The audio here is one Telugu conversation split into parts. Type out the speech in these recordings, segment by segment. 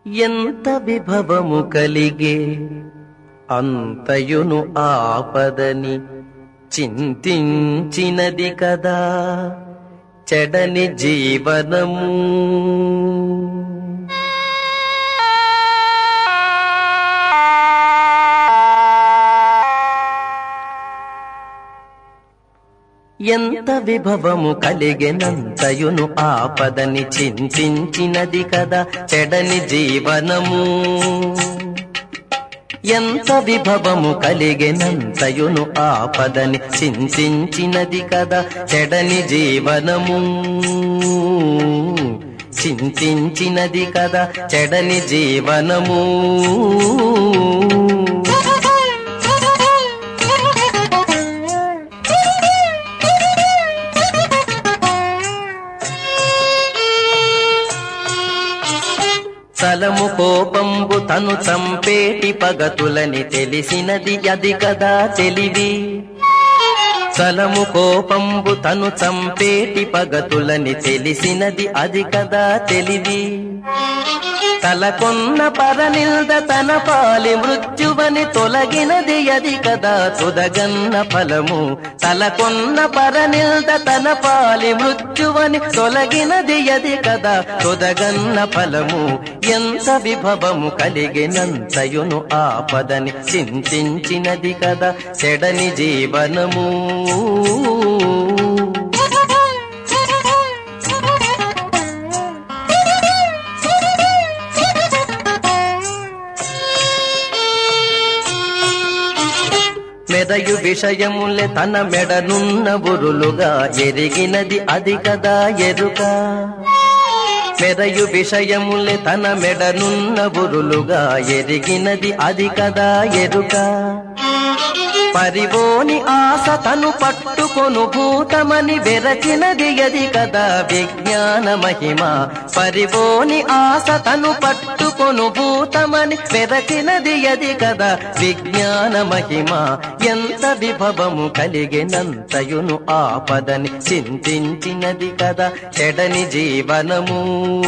ఎంత విభవము కలిగే అంతయును ఆపదని చింతించినది కదా చెడని జీవనము. ఎంత విభవము కలిగెనంతయును ఆపదని చింతించినది కదా చెడని జీవనము. ఎంత విభవము కలిగెనంతయును ఆపదని చింతించినది కదా చెడని జీవనము. చింతించినది కదా చెడని జీవనము. తలము కోపంబు తను చంపేటి పగతులని తెలిసినది అది కదా తెలివి. తలము కోపంబు తను చంపేటి పగతులని తెలిసినది అది కదా తెలివి. తలకొన్న పరనిల్ద తన పాలి మృత్యువని తొలగినది అది కదా తుదగన్న ఫలము. తలకొన్న పరనిల్ద తన పాలి మృత్యువని తొలగినది అది కదా తుదగన్న ఫలము. ఎంత విభవము కలిగినంతయును ఆపదని చింతించినది కదా చెడని జీవనము. మెదయు విషయములే తన మెడనున్న బురులుగా ఎరిగినది అది కదా ఎరుక. మెదయు విషయములే తన మెడనున్న బురులుగా ఎరిగినది అది కదా ఎరుక. పరివోని ఆశ తను పట్టుకొను భూతమని వెరచినది అది కదా విజ్ఞాన మహిమ. పరివోని ఆశ తను పట్టుకొను భూతమని వెరచినది అది కదా విజ్ఞాన మహిమ. ఎంత విభవము కలిగినంతయును ఆపదని చింతించినది కదా చెడని జీవనము.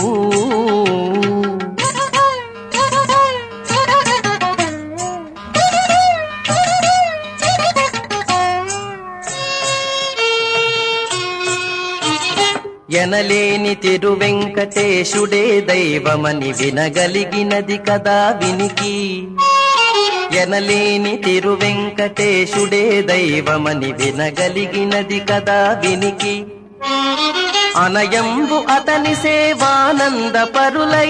ఎనలేని తిరువెంకటేశుడే దైవమని వినగలిగినది కదా వినికి. ఎనలేని తిరువెంకటేశుడే దైవమని వినగలిగినది కదా వినికి. అనయంబు అతని సేవానంద పరులై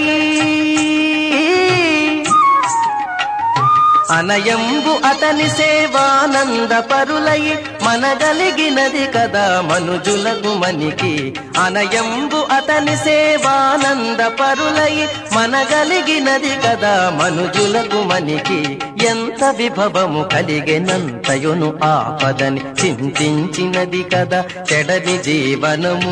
అనయంబు అతని సేవానంద పరులై మనగలిగినది కదా మనుజులకు మనికి. అనయంబు అతని సేవానంద పరులై మనగలిగినది కదా మనుజులకు మనికి. ఎంత విభవము కలిగెనంతయును ఆపదని చింతించినది కదా చెడని జీవనము.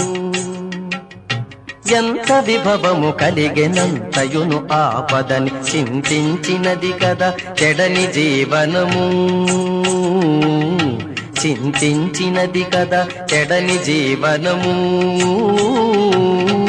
ఎంత విభవము కలిగెనంతయును ఆపదని చింతించినది కదా చెడని జీవనము. చింతించినది కదా చెడని జీవనము.